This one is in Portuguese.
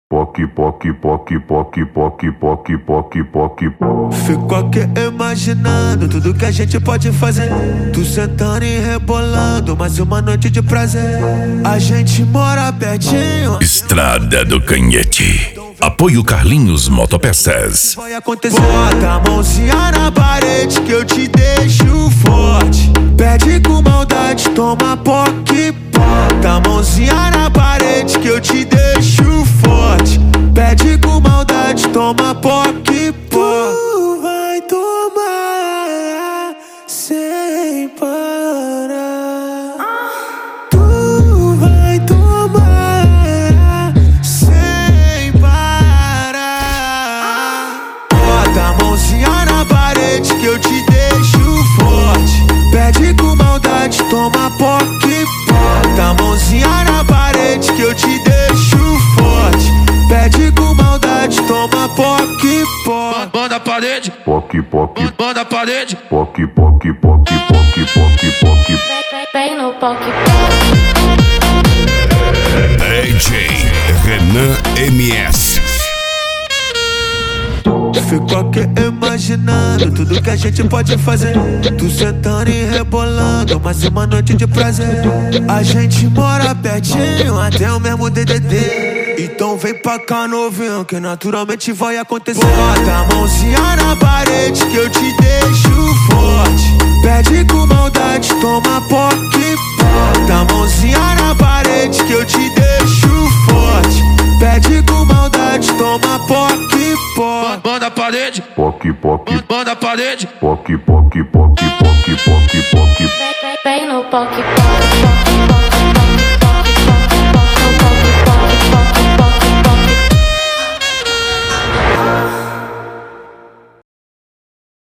Poc, poc, poc, poc, poc, poc, poc, poc, poc. Fico aqui imaginando tudo que a gente pode fazer. Tu sentando e rebolando, mais uma noite de prazer. A gente mora pertinho. Estrada do Canhete. Apoio Carlinhos Motopeças. Vai acontecer. Bota a mãozinha na parede que eu te deixo forte. Pede com maldade, toma poc. Bota a mãozinha na parede que eu te deixo forte. Pede com maldade, toma poc. Tu vai tomar sem parar. Tu vai tomar sem parar. Bota a mãozinha na parede que eu te deixo forte. Pede com maldade, toma poc. Bota a mãozinha na parede que eu te deixo forte. Pede com maldade, toma poc. Banda a parede, Poc, poc, banda a parede. poc, poc, poc, poc, poc, poc. Vem no poc. DJ Renan MS. Fico aqui imaginando tudo que a gente pode fazer. Tu sentando e rebolando, mais uma noite de prazer. A gente mora pertinho, até o mesmo DDD. Então vem pra cá novinho, que naturalmente vai acontecer. Bota a mãozinha na parede que eu te deixo forte. Pede com maldade, toma poc. Bota a mãozinha na parede que eu te deixo forte. Pede com maldade, toma poc. Banda a parede, Poc, poc, banda a parede. poc, poc, poc, poc, poc, poc. Vem no poc.